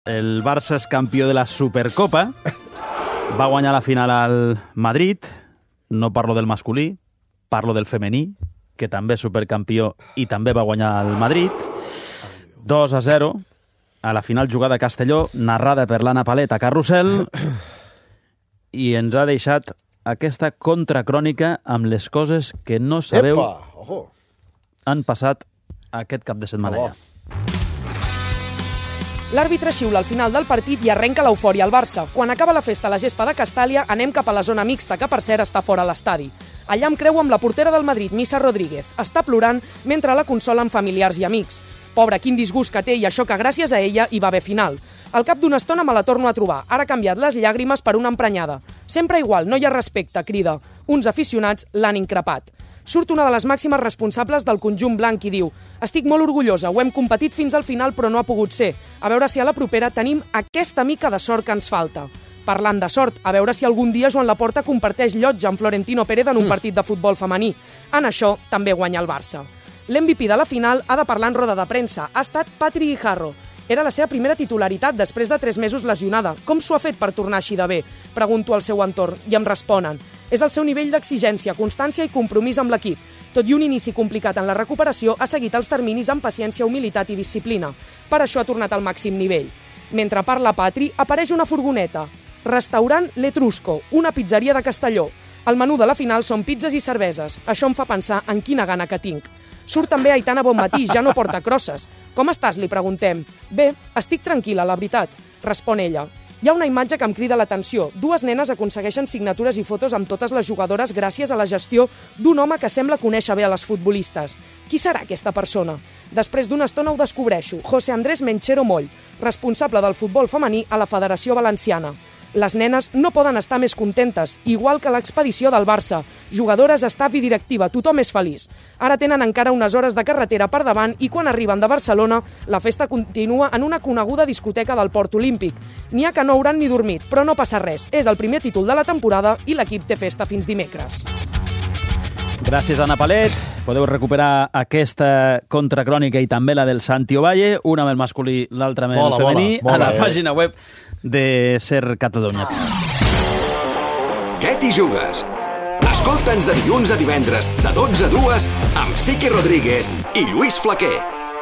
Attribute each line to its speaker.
Speaker 1: El Barça és campió de la Supercopa. Va guanyar la final al Madrid. No parlo del masculí, parlo del femení, que també és supercampió i també va guanyar el Madrid. 2-0 a la final jugada a Castelló, narrada per l'Anna Palet a Carrusel, i ens ha deixat aquesta contracrònica amb les coses que no sabeu han passat aquest cap de setmana.
Speaker 2: L'àrbitre xiula al final del partit i arrenca l'eufòria al Barça. Quan acaba la festa a la gespa de Castàlia, anem cap a la zona mixta, que per cert està fora l'estadi. Allà em creu amb la portera del Madrid, Missa Rodríguez. Està plorant mentre la consolen familiars i amics. Pobre, quin disgust que té, i això que gràcies a ella hi va haver final. Al cap d'una estona me la torno a trobar. Ara ha canviat les llàgrimes per una emprenyada. Sempre igual, no hi ha respecte, crida. Uns aficionats l'han increpat. Surt una de les màximes responsables del conjunt blanc i diu: estic molt orgullosa, ho hem competit fins al final però no ha pogut ser. A veure si a la propera tenim aquesta mica de sort que ens falta. Parlant de sort, a veure si algun dia Joan Laporta comparteix llotja amb Florentino Pérez en un partit de futbol femení. En això també guanya el Barça. L'MVP de la final ha de parlar en roda de premsa. Ha estat Patri Guijarro. Era la seva primera titularitat després de 3 mesos lesionada. Com s'ho ha fet per tornar així de bé? Pregunto al seu entorn i em responen: és el seu nivell d'exigència, constància i compromís amb l'equip. Tot i un inici complicat en la recuperació, ha seguit els terminis amb paciència, humilitat i disciplina. Per això ha tornat al màxim nivell. Mentre parla Patri, apareix una furgoneta. Restaurant L'Etrusco, una pizzeria de Castelló. El menú de la final són pizzas i cerveses. Això em fa pensar en quina gana que tinc. Surt també Aitana Bonmatí, ja no porta crosses. Com estàs? Li preguntem. Bé, estic tranquil·la, la veritat, respon ella. Hi ha una imatge que em crida l'atenció. 2 nenes aconsegueixen signatures i fotos amb totes les jugadores gràcies a la gestió d'un home que sembla conèixer bé a les futbolistes. Qui serà aquesta persona? Després d'una estona ho descobreixo. José Andrés Menchero Moll, responsable del futbol femení a la Federació Valenciana. Les nenes no poden estar més contentes, igual que l'expedició del Barça. Jugadores, staff i directiva, tothom és feliç. Ara tenen encara unes hores de carretera per davant i quan arriben de Barcelona, la festa continua en una coneguda discoteca del Port Olímpic. N'hi ha que no hauran ni dormit, però no passa res. És el primer títol de la temporada i l'equip té festa fins dimecres.
Speaker 1: Gràcies, Anna Palet. Podeu recuperar aquesta contracrònica i també la del Santi Ovalle, una amb el masculí, l'altra amb el femení, a la pàgina web de Ser Catalunya.
Speaker 3: Què t'hi jugues? Escolta'ns de dilluns a divendres, de 12 a 2, amb Sique Rodríguez i Lluís Flaquer.